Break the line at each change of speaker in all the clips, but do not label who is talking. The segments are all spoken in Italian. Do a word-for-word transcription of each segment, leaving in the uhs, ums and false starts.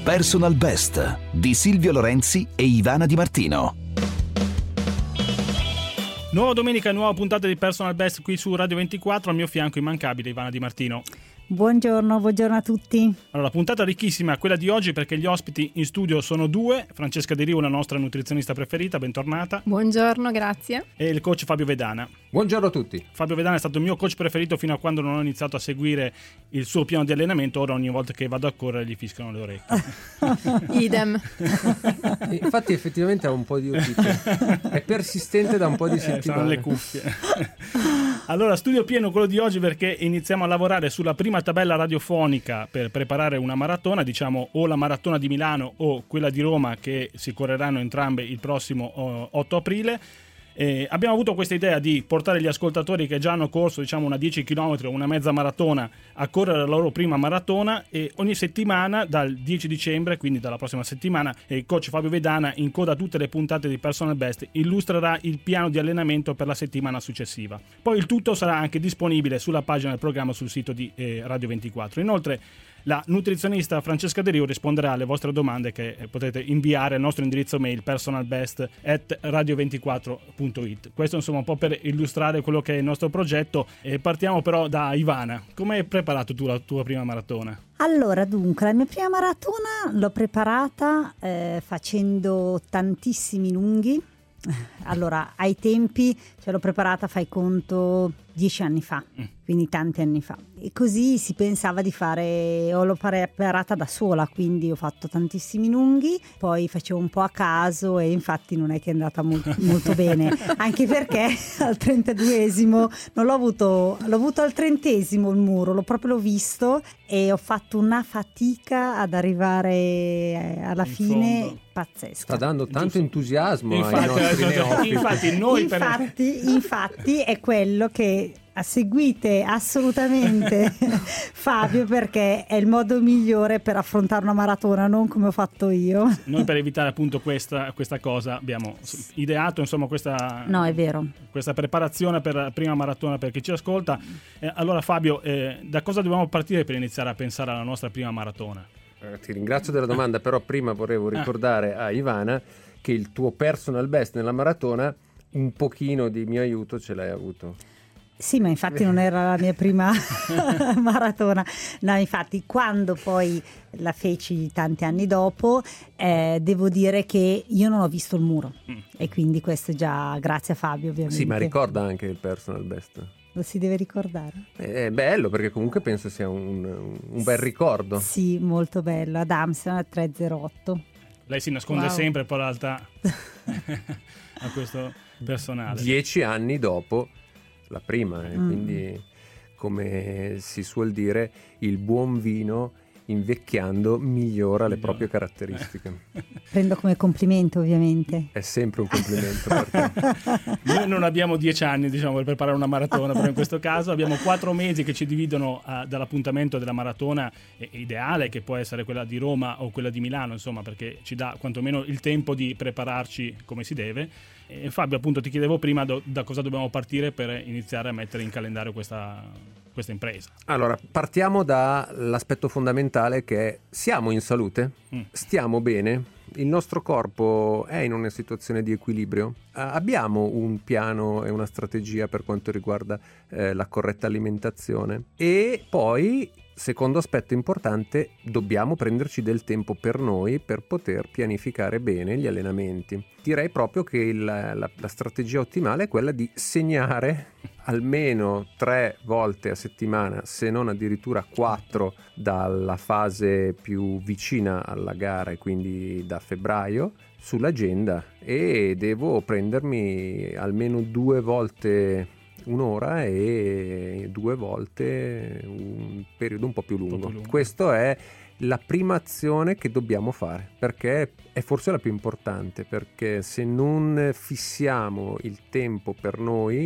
Personal Best di Silvio Lorenzi e Ivana Di Martino.
Nuova domenica, nuova puntata di Personal Best qui su Radio ventiquattro. Al mio fianco immancabile Ivana Di Martino.
Buongiorno, buongiorno a tutti.
Allora, puntata ricchissima quella di oggi, perché gli ospiti in studio sono due. Francesca De Riu, la nostra nutrizionista preferita, bentornata.
Buongiorno, grazie.
E il coach Fabio Vedana.
Buongiorno a tutti.
Fabio Vedana è stato il mio coach preferito fino a quando non ho iniziato a seguire il suo piano di allenamento. Ora ogni volta che vado a correre gli fischiano le orecchie.
Idem.
Infatti effettivamente ha un po' di otite. È persistente da un po' di
eh,
settimane.
Saranno le cuffie. Allora, studio pieno quello di oggi, perché iniziamo a lavorare sulla prima tabella radiofonica per preparare una maratona, diciamo o la maratona di Milano o quella di Roma, che si correranno entrambe il prossimo oh, otto aprile. Eh, abbiamo avuto questa idea di portare gli ascoltatori che già hanno corso, diciamo, una dieci chilometri o una mezza maratona a correre la loro prima maratona, e ogni settimana dal dieci dicembre, quindi dalla prossima settimana, il coach Fabio Vedana, in coda a tutte le puntate di Personal Best, illustrerà il piano di allenamento per la settimana successiva. Poi il tutto sarà anche disponibile sulla pagina del programma sul sito di eh, Radio ventiquattro. Inoltre la nutrizionista Francesca De Riu risponderà alle vostre domande, che potete inviare al nostro indirizzo mail personalbest at radio ventiquattro punto it. Questo insomma un po' per illustrare quello che è il nostro progetto. E partiamo però da Ivana. Come hai preparato tu la tua prima maratona?
Allora, dunque, la mia prima maratona l'ho preparata eh, facendo tantissimi lunghi. Allora, ai tempi ce l'ho preparata, fai conto, dieci anni fa, mm. quindi tanti anni fa. E così si pensava di fare, o l'ho preparata da sola, quindi ho fatto tantissimi lunghi, poi facevo un po' a caso e infatti non è che è andata molto, molto bene, anche perché al trentaduesimo non l'ho avuto, l'ho avuto al trentesimo il muro, l'ho proprio l'ho visto e ho fatto una fatica ad arrivare alla In fine fondo. Pazzesca.
Sta dando tanto Giusto. entusiasmo
infatti,
ai nostri neofiti.
Infatti, noi
infatti,
per...
infatti è quello che seguite assolutamente Fabio, perché è il modo migliore per affrontare una maratona, non come ho fatto io.
Noi, per evitare appunto questa, questa cosa, abbiamo ideato insomma questa,
no, è vero.
questa preparazione per la prima maratona per chi ci ascolta. Eh, allora Fabio, eh, da cosa dobbiamo partire per iniziare a pensare alla nostra prima maratona?
Eh, ti ringrazio della domanda, però prima volevo ricordare a Ivana che il tuo personal best nella maratona un pochino di mio aiuto ce l'hai avuto.
Sì, ma infatti non era la mia prima maratona. No, infatti quando poi la feci tanti anni dopo, eh, devo dire che io non ho visto il muro mm. e quindi questo già grazie a Fabio, ovviamente.
Sì, ma ricorda anche il personal best.
Lo si deve ricordare.
È bello, perché comunque penso sia un, un bel ricordo.
Sì, molto bello, ad Amsterdam tre zero otto.
Lei si nasconde
wow.
sempre per realtà a questo personale.
Dieci anni dopo la prima, e
mm.
quindi, come si suol dire, il buon vino invecchiando migliora le proprie caratteristiche.
Prendo come complimento, ovviamente.
È sempre un complimento per te.
Noi non abbiamo dieci anni, diciamo, per preparare una maratona, però in questo caso abbiamo quattro mesi che ci dividono uh, dall'appuntamento della maratona eh, ideale, che può essere quella di Roma o quella di Milano, insomma, perché ci dà quantomeno il tempo di prepararci come si deve. E Fabio, appunto, ti chiedevo prima do, da cosa dobbiamo partire per iniziare a mettere in calendario questa, questa impresa.
Allora, partiamo dall'aspetto fondamentale, che è: siamo in salute? Mm. Stiamo bene? Il nostro corpo è in una situazione di equilibrio? Uh, abbiamo un piano e una strategia per quanto riguarda eh, la corretta alimentazione? E poi, secondo aspetto importante, dobbiamo prenderci del tempo per noi per poter pianificare bene gli allenamenti. Direi proprio che il, la, la strategia ottimale è quella di segnare almeno tre volte a settimana, se non addirittura quattro, dalla fase più vicina alla gara, e quindi da febbraio, sull'agenda, e devo prendermi almeno due volte un'ora e due volte un periodo un po' più lungo. Un po' più lungo. Questo è la prima azione che dobbiamo fare, perché è forse la più importante, perché se non fissiamo il tempo per noi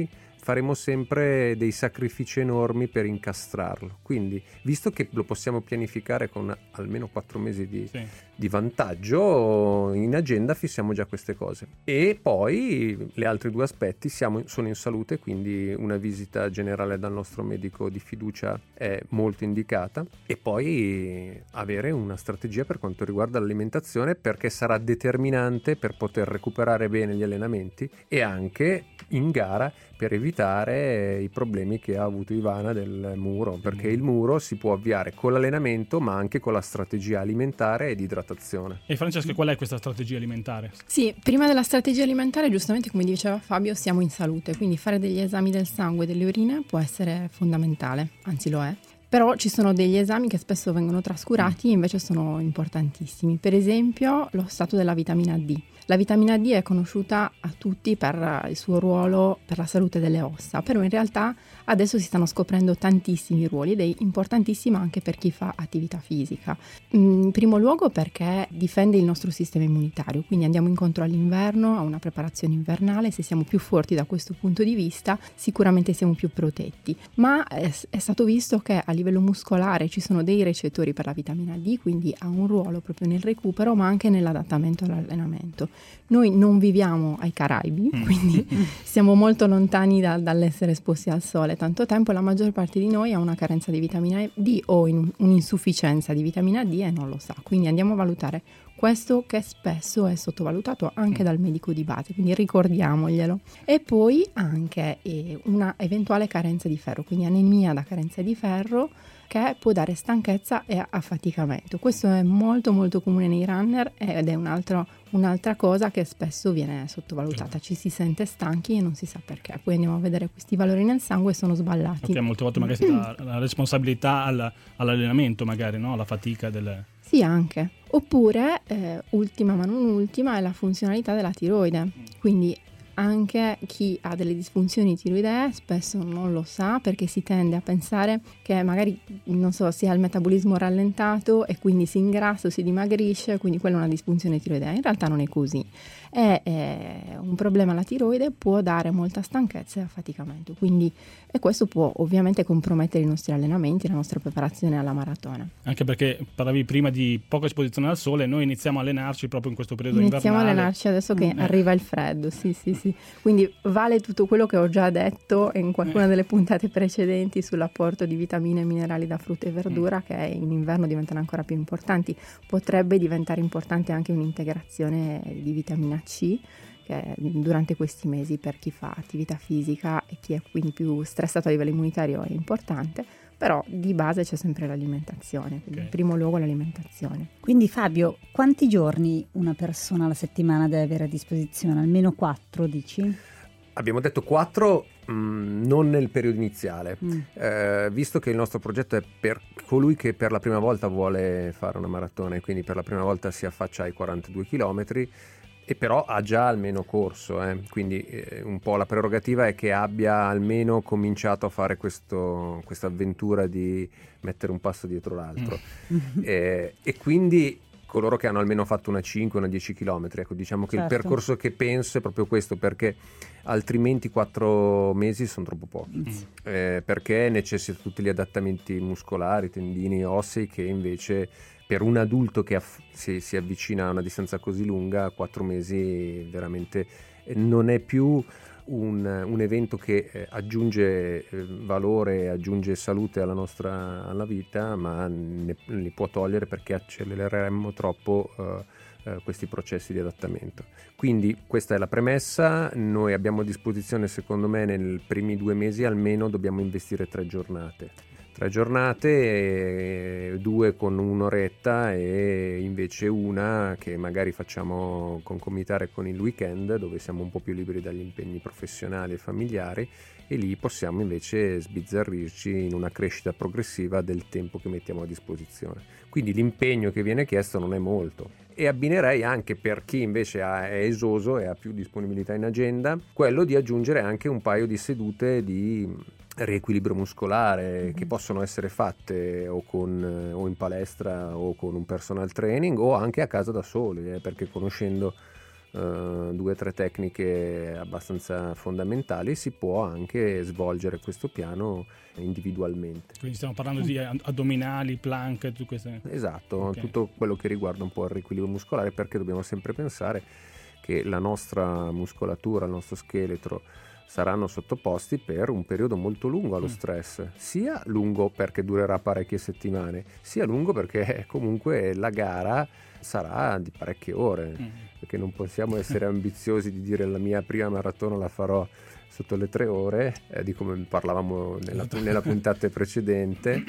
faremo sempre dei sacrifici enormi per incastrarlo. Quindi, visto che lo possiamo pianificare con almeno quattro mesi di,
sì.
di vantaggio, in agenda fissiamo già queste cose. E poi gli altri due aspetti: siamo, sono in salute, quindi una visita generale dal nostro medico di fiducia è molto indicata, e poi avere una strategia per quanto riguarda l'alimentazione, perché sarà determinante per poter recuperare bene gli allenamenti e anche in gara per evitare i problemi che ha avuto Ivana del muro, perché il muro si può avviare con l'allenamento ma anche con la strategia alimentare e di idratazione.
E Francesca, qual è questa strategia alimentare?
Sì, prima della strategia alimentare, giustamente come diceva Fabio, siamo in salute, quindi fare degli esami del sangue e delle urine può essere fondamentale, anzi lo è. Però ci sono degli esami che spesso vengono trascurati e invece sono importantissimi. Per esempio lo stato della vitamina D. La vitamina D è conosciuta a tutti per il suo ruolo per la salute delle ossa, però in realtà adesso si stanno scoprendo tantissimi ruoli ed è importantissima anche per chi fa attività fisica. In primo luogo perché difende il nostro sistema immunitario, quindi andiamo incontro all'inverno, a una preparazione invernale. Se siamo più forti da questo punto di vista sicuramente siamo più protetti, ma è, è stato visto che a livello muscolare ci sono dei recettori per la vitamina D, quindi ha un ruolo proprio nel recupero ma anche nell'adattamento all'allenamento. Noi non viviamo ai Caraibi, quindi siamo molto lontani da, dall'essere esposti al sole tanto tempo, e la maggior parte di noi ha una carenza di vitamina D o in, un'insufficienza di vitamina D e non lo sa, quindi andiamo a valutare questo, che spesso è sottovalutato anche dal medico di base, quindi ricordiamoglielo. E poi anche eh, una eventuale carenza di ferro, quindi anemia da carenza di ferro, che può dare stanchezza e affaticamento. Questo è molto molto comune nei runner ed è un altro, un'altra cosa che spesso viene sottovalutata. Ci si sente stanchi e non si sa perché. Poi andiamo a vedere questi valori nel sangue e sono sballati.
Perché molte volte magari si dà la responsabilità al, all'allenamento, magari, no? Alla fatica del...
Sì, anche. Oppure, eh, ultima ma non ultima, è la funzionalità della tiroide. Quindi anche chi ha delle disfunzioni tiroidee spesso non lo sa, perché si tende a pensare che magari, non so, si ha il metabolismo rallentato e quindi si ingrassa o si dimagrisce, quindi quella è una disfunzione tiroidea. In realtà non è così. È, è un problema alla tiroide, può dare molta stanchezza e affaticamento, quindi, e questo può ovviamente compromettere i nostri allenamenti, la nostra preparazione alla maratona.
Anche perché parlavi prima di poca esposizione al sole, noi iniziamo a allenarci proprio in questo periodo
iniziamo
invernale.
Iniziamo a allenarci adesso che
eh.
arriva il freddo, sì sì sì, quindi vale tutto quello che ho già detto in qualcuna eh. delle puntate precedenti sull'apporto di vitamine e minerali da frutta e verdura, mm. che in inverno diventano ancora più importanti. Potrebbe diventare importante anche un'integrazione di vitamina C che durante questi mesi per chi fa attività fisica e chi è quindi più stressato a livello immunitario è importante, però di base c'è sempre l'alimentazione, quindi okay. in primo luogo l'alimentazione.
Quindi Fabio, quanti giorni una persona alla settimana deve avere a disposizione? Almeno quattro, dici?
Abbiamo detto quattro, mh, non nel periodo iniziale,
mm.
eh, visto che il nostro progetto è per colui che per la prima volta vuole fare una maratona e quindi per la prima volta si affaccia ai quarantadue chilometri, e però ha già almeno corso, eh. quindi eh, un po' la prerogativa è che abbia almeno cominciato a fare questa avventura di mettere un passo dietro l'altro mm. eh, e quindi coloro che hanno almeno fatto una cinque, una dieci chilometri, ecco, diciamo che certo. il percorso che penso è proprio questo, perché altrimenti quattro mesi sono troppo pochi, mm. eh, perché necessita tutti gli adattamenti muscolari, tendini, ossei, che invece per un adulto che aff- si, si avvicina a una distanza così lunga, quattro mesi veramente non è più un, un evento che eh, aggiunge eh, valore, aggiunge salute alla nostra alla vita, ma ne, li può togliere perché accelereremmo troppo eh, eh, questi processi di adattamento. Quindi questa è la premessa. Noi abbiamo a disposizione, secondo me, nei primi due mesi almeno dobbiamo investire tre giornate. Tre giornate, due con un'oretta e invece una che magari facciamo concomitare con il weekend, dove siamo un po' più liberi dagli impegni professionali e familiari, e lì possiamo invece sbizzarrirci in una crescita progressiva del tempo che mettiamo a disposizione. Quindi l'impegno che viene chiesto non è molto. E abbinerei anche, per chi invece è esoso e ha più disponibilità in agenda, quello di aggiungere anche un paio di sedute di riequilibrio muscolare, mm-hmm. che possono essere fatte o, con, o in palestra o con un personal training o anche a casa da soli, eh, perché conoscendo uh, due o tre tecniche abbastanza fondamentali, si può anche svolgere questo piano individualmente.
Quindi stiamo parlando di addominali, plank, tutte queste...
Esatto,
okay.
Tutto quello che riguarda un po' il riequilibrio muscolare, perché dobbiamo sempre pensare che la nostra muscolatura, il nostro scheletro saranno sottoposti per un periodo molto lungo allo stress, sia lungo perché durerà parecchie settimane, sia lungo perché comunque la gara sarà di parecchie ore, mm. perché non possiamo essere ambiziosi di dire la mia prima maratona la farò sotto le tre ore, eh, di come parlavamo nella, nella puntata precedente,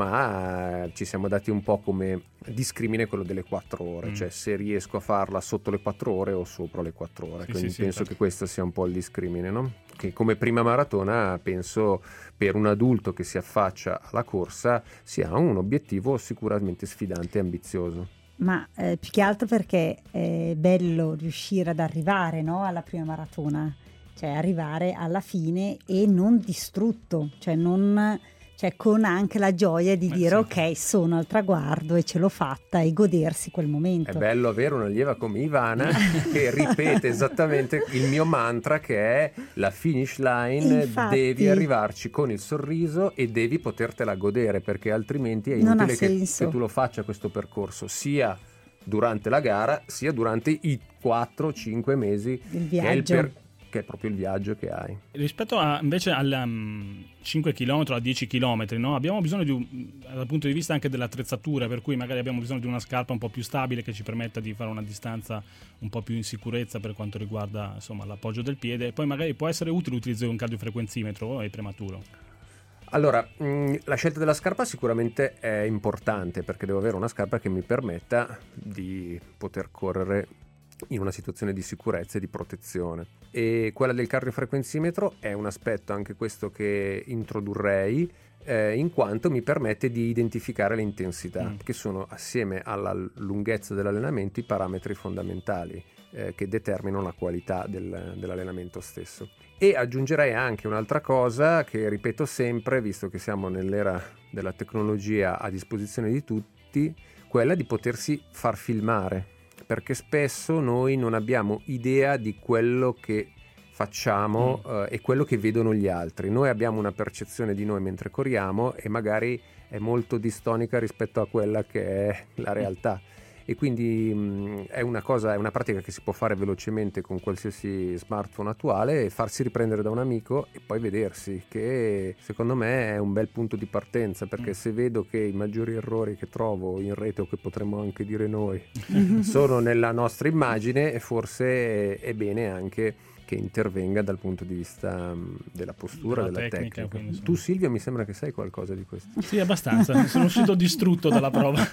ma ci siamo dati un po' come discrimine quello delle quattro ore, mm. cioè se riesco a farla sotto le quattro ore o sopra le quattro ore, sì, quindi sì, penso sì, che questo sia un po' il discrimine, no? Che come prima maratona penso per un adulto che si affaccia alla corsa sia un obiettivo sicuramente sfidante e ambizioso.
Ma eh, più che altro perché è bello riuscire ad arrivare, no, alla prima maratona, cioè arrivare alla fine e non distrutto, cioè non, cioè con anche la gioia di eh dire sì. ok, sono al traguardo e ce l'ho fatta, e godersi quel momento.
È bello avere un'allieva come Ivana che ripete esattamente il mio mantra, che è la finish line. Infatti, devi arrivarci con il sorriso e devi potertela godere, perché altrimenti è inutile che, che tu lo faccia questo percorso sia durante la gara sia durante i quattro cinque mesi
il viaggio.
Che è il per- che è proprio il viaggio che hai.
Rispetto a, invece al um, cinque chilometri, a dieci chilometri, no? Abbiamo bisogno di un, dal punto di vista anche dell'attrezzatura, per cui magari abbiamo bisogno di una scarpa un po' più stabile che ci permetta di fare una distanza un po' più in sicurezza per quanto riguarda insomma l'appoggio del piede, e poi magari può essere utile l'utilizzo di un cardiofrequenzimetro o è prematuro?
Allora, mh, la scelta della scarpa sicuramente è importante, perché devo avere una scarpa che mi permetta di poter correre in una situazione di sicurezza e di protezione, e quella del cardiofrequenzimetro è un aspetto anche questo che introdurrei, eh, in quanto mi permette di identificare le intensità, mm. che sono, assieme alla lunghezza dell'allenamento, i parametri fondamentali eh, che determinano la qualità del, dell'allenamento stesso. E aggiungerei anche un'altra cosa che ripeto sempre, visto che siamo nell'era della tecnologia a disposizione di tutti, quella di potersi far filmare, perché spesso noi non abbiamo idea di quello che facciamo mm. eh, e quello che vedono gli altri. Noi abbiamo una percezione di noi mentre corriamo e magari è molto distonica rispetto a quella che è la realtà, e quindi mh, è una cosa, è una pratica che si può fare velocemente con qualsiasi smartphone attuale, e farsi riprendere da un amico e poi vedersi, che secondo me è un bel punto di partenza, perché mm. se vedo che i maggiori errori che trovo in rete, o che potremmo anche dire noi, sono nella nostra immagine, forse è bene anche che intervenga dal punto di vista della postura, della, della tecnica, tecnica. Quindi, tu Silvia mi sembra che sai qualcosa di questo.
Sì, abbastanza, sono uscito distrutto dalla prova.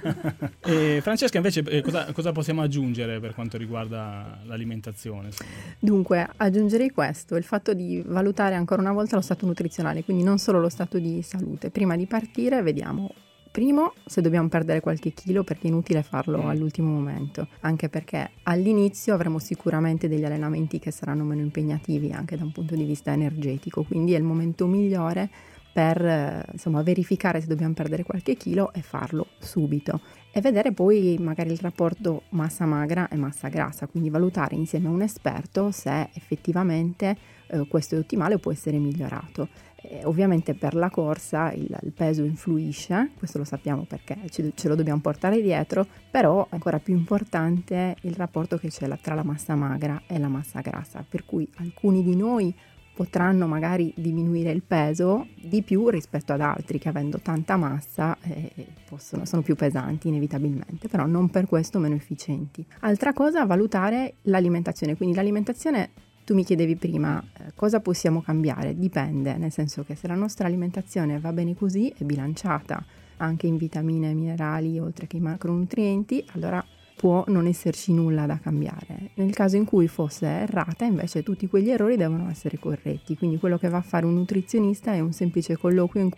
E Francesca invece eh, cosa, cosa possiamo aggiungere per quanto riguarda l'alimentazione?
Dunque aggiungerei questo, il fatto di valutare ancora una volta lo stato nutrizionale, quindi non solo lo stato di salute. Prima di partire vediamo primo se dobbiamo perdere qualche chilo, perché è inutile farlo all'ultimo momento, anche perché all'inizio avremo sicuramente degli allenamenti che saranno meno impegnativi anche da un punto di vista energetico, quindi è il momento migliore per insomma verificare se dobbiamo perdere qualche chilo e farlo subito, e vedere poi magari il rapporto massa magra e massa grassa, quindi valutare insieme a un esperto se effettivamente eh, questo è ottimale o può essere migliorato. Eh, ovviamente per la corsa il, il peso influisce, questo lo sappiamo perché ce, ce lo dobbiamo portare dietro, però è ancora più importante il rapporto che c'è la, tra la massa magra e la massa grassa, per cui alcuni di noi potranno magari diminuire il peso di più rispetto ad altri che, avendo tanta massa, eh, possono, sono più pesanti inevitabilmente, però non per questo meno efficienti. Altra cosa, valutare l'alimentazione, quindi l'alimentazione. Tu mi chiedevi prima eh, cosa possiamo cambiare, dipende, nel senso che se la nostra alimentazione va bene così, è bilanciata anche in vitamine e minerali oltre che i macronutrienti, allora può non esserci nulla da cambiare. Nel caso in cui fosse errata, invece, tutti quegli errori devono essere corretti, quindi quello che va a fare un nutrizionista è un semplice colloquio in cui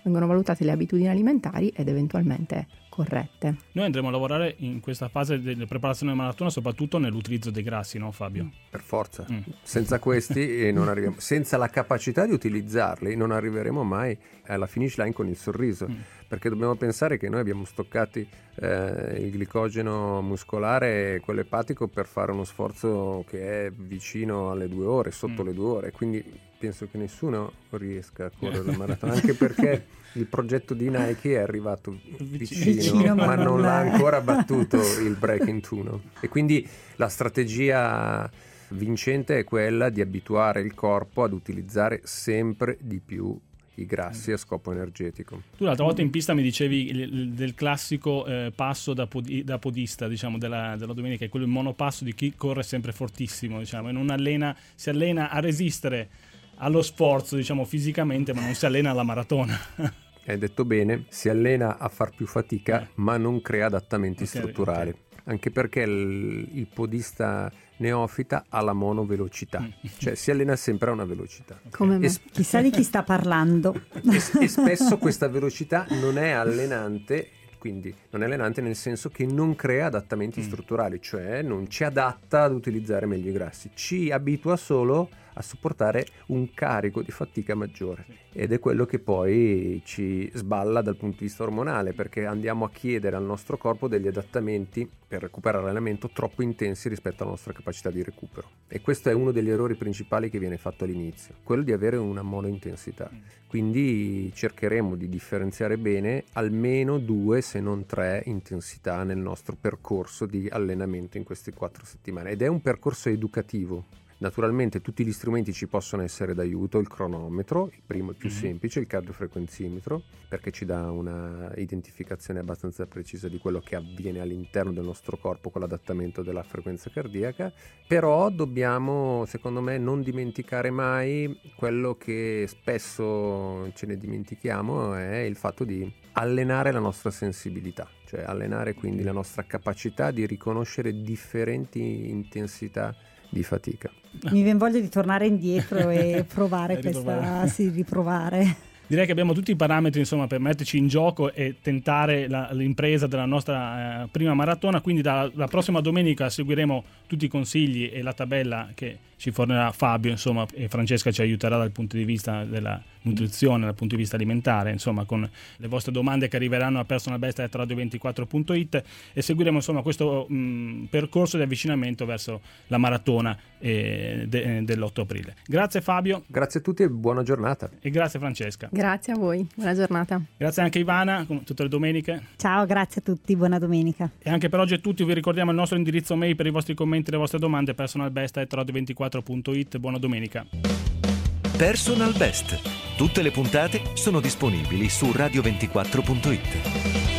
vengono valutate le abitudini alimentari ed eventualmente corrette.
Noi andremo a lavorare in questa fase della preparazione della maratona soprattutto nell'utilizzo dei grassi, no Fabio?
Per forza,
Mm.
senza questi non arriviamo, senza la capacità di utilizzarli non arriveremo mai alla finish line con il sorriso,
Mm.
perché dobbiamo pensare che noi abbiamo stoccati eh, il glicogeno muscolare e quello epatico per fare uno sforzo che è vicino alle due ore, sotto
Mm.
le due ore, quindi penso che nessuno riesca a correre la maratona, anche perché il progetto di Nike è arrivato vicino,
Vicino,
ma
ma
non
non
l'ha
è.
ancora battuto il Breaking Two, no? E quindi la strategia vincente è quella di abituare il corpo ad utilizzare sempre di più i grassi a scopo energetico.
Tu l'altra volta in pista mi dicevi il- il- del classico eh, passo da, podi- da podista, diciamo, della, della domenica, è quello il monopasso di chi corre sempre fortissimo, diciamo, e non allena, si allena a resistere allo sforzo, diciamo, fisicamente, ma non si allena alla maratona.
Hai detto bene, si allena a far più fatica,
Eh.
ma non crea adattamenti
Ok,
strutturali.
ok.
Anche perché il, il podista neofita ha la monovelocità,
Mm.
cioè si allena sempre a una velocità.
Come me.
E, s-
Chissà di chi sta parlando.
e s- e spesso questa velocità non è allenante, quindi non è allenante nel senso che non crea adattamenti
Mm.
strutturali, cioè non ci adatta ad utilizzare meglio i grassi, ci abitua solo a sopportare un carico di fatica maggiore, ed è quello che poi ci sballa dal punto di vista ormonale, perché andiamo a chiedere al nostro corpo degli adattamenti per recuperare l'allenamento troppo intensi rispetto alla nostra capacità di recupero, e questo è uno degli errori principali che viene fatto all'inizio, quello di avere una monointensità. Quindi cercheremo di differenziare bene almeno due se non tre intensità nel nostro percorso di allenamento in queste quattro settimane, ed è un percorso educativo. Naturalmente tutti gli strumenti ci possono essere d'aiuto, il cronometro, il primo e più
Mhm.
semplice, il cardiofrequenzimetro, perché ci dà una identificazione abbastanza precisa di quello che avviene all'interno del nostro corpo con l'adattamento della frequenza cardiaca, però dobbiamo, secondo me, non dimenticare mai quello che spesso ce ne dimentichiamo, è il fatto di allenare la nostra sensibilità, cioè allenare quindi la nostra capacità di riconoscere differenti intensità di fatica.
Mi viene voglia di tornare indietro e provare
E
questa,
riprovare.
sì, riprovare.
Direi che abbiamo tutti i parametri, insomma, per metterci in gioco e tentare la- l'impresa della nostra eh, prima maratona. Quindi da- la prossima domenica seguiremo tutti i consigli e la tabella che ci fornirà Fabio, insomma, e Francesca ci aiuterà dal punto di vista della nutrizione, dal punto di vista alimentare, insomma, con le vostre domande che arriveranno a personalbest chiocciola radio ventiquattro punto it, e seguiremo, insomma, questo mh, percorso di avvicinamento verso la maratona eh, de- dell'otto aprile. Grazie Fabio
Grazie a tutti e buona giornata.
e grazie Francesca.
Grazie a voi, buona giornata.
Grazie anche Ivana, come tutte le domeniche.
Ciao, grazie a tutti, buona domenica.
E anche per oggi è tutto. Vi ricordiamo il nostro indirizzo mail per i vostri commenti e le vostre domande, personalbest chiocciola radio ventiquattro punto it. Buona domenica.
Personal Best. Tutte le puntate sono disponibili su radio ventiquattro punto it.